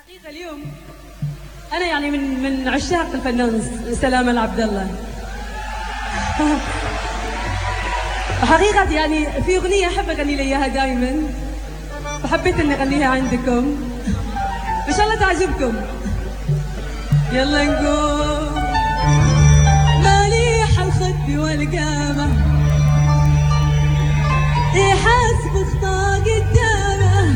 الحقيقة اليوم أنا يعني من عشاق الفنان سلامة العبد الله. حقيقة يعني في أغنية أحب أغني لي إياها دائما، فحبيت إني أغنيها عندكم، إن شاء الله تعجبكم. يلا نقول مليح الخد والقامة يحاسب خطا قدامه،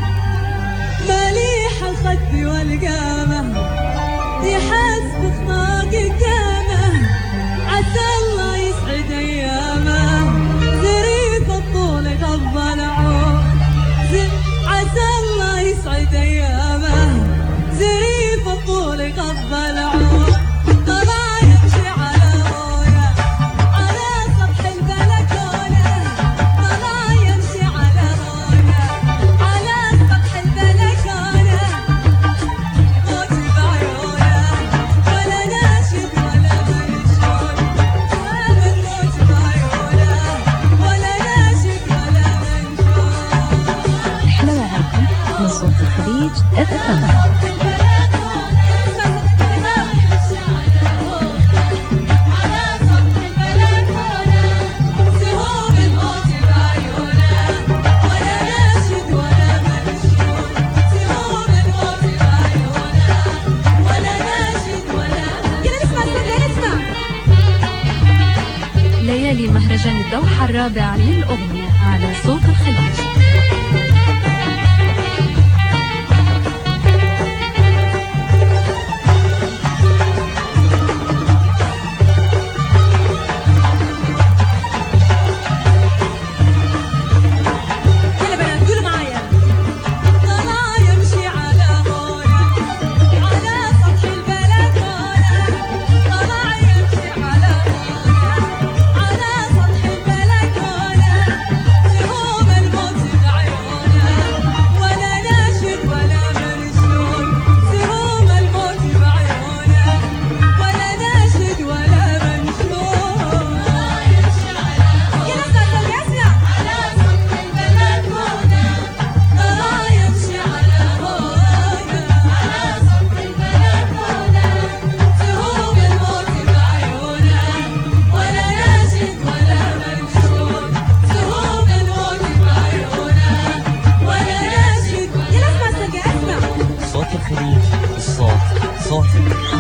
مليح الخد والقامة يحاسب خطا قدامه، عسى الله يسعد أيامه، زريف الطول غض العود، عسى الله يسعد أيامه، زريف الطول غض العود، طلع يمشي على رويه على سطح البلكونة، طلع يمشي على رويه على سطح البلكونة، موت بعيونه ولا ناشد ولا منشود، من موت بعيونه ولا ناشد ولا منشود. أحلى معاكم من صوت الخليج FM. ليالي مهرجان الدوحة الرابع للأغنية على صوت الخليج. صوت الخليج، الصوت صوتك.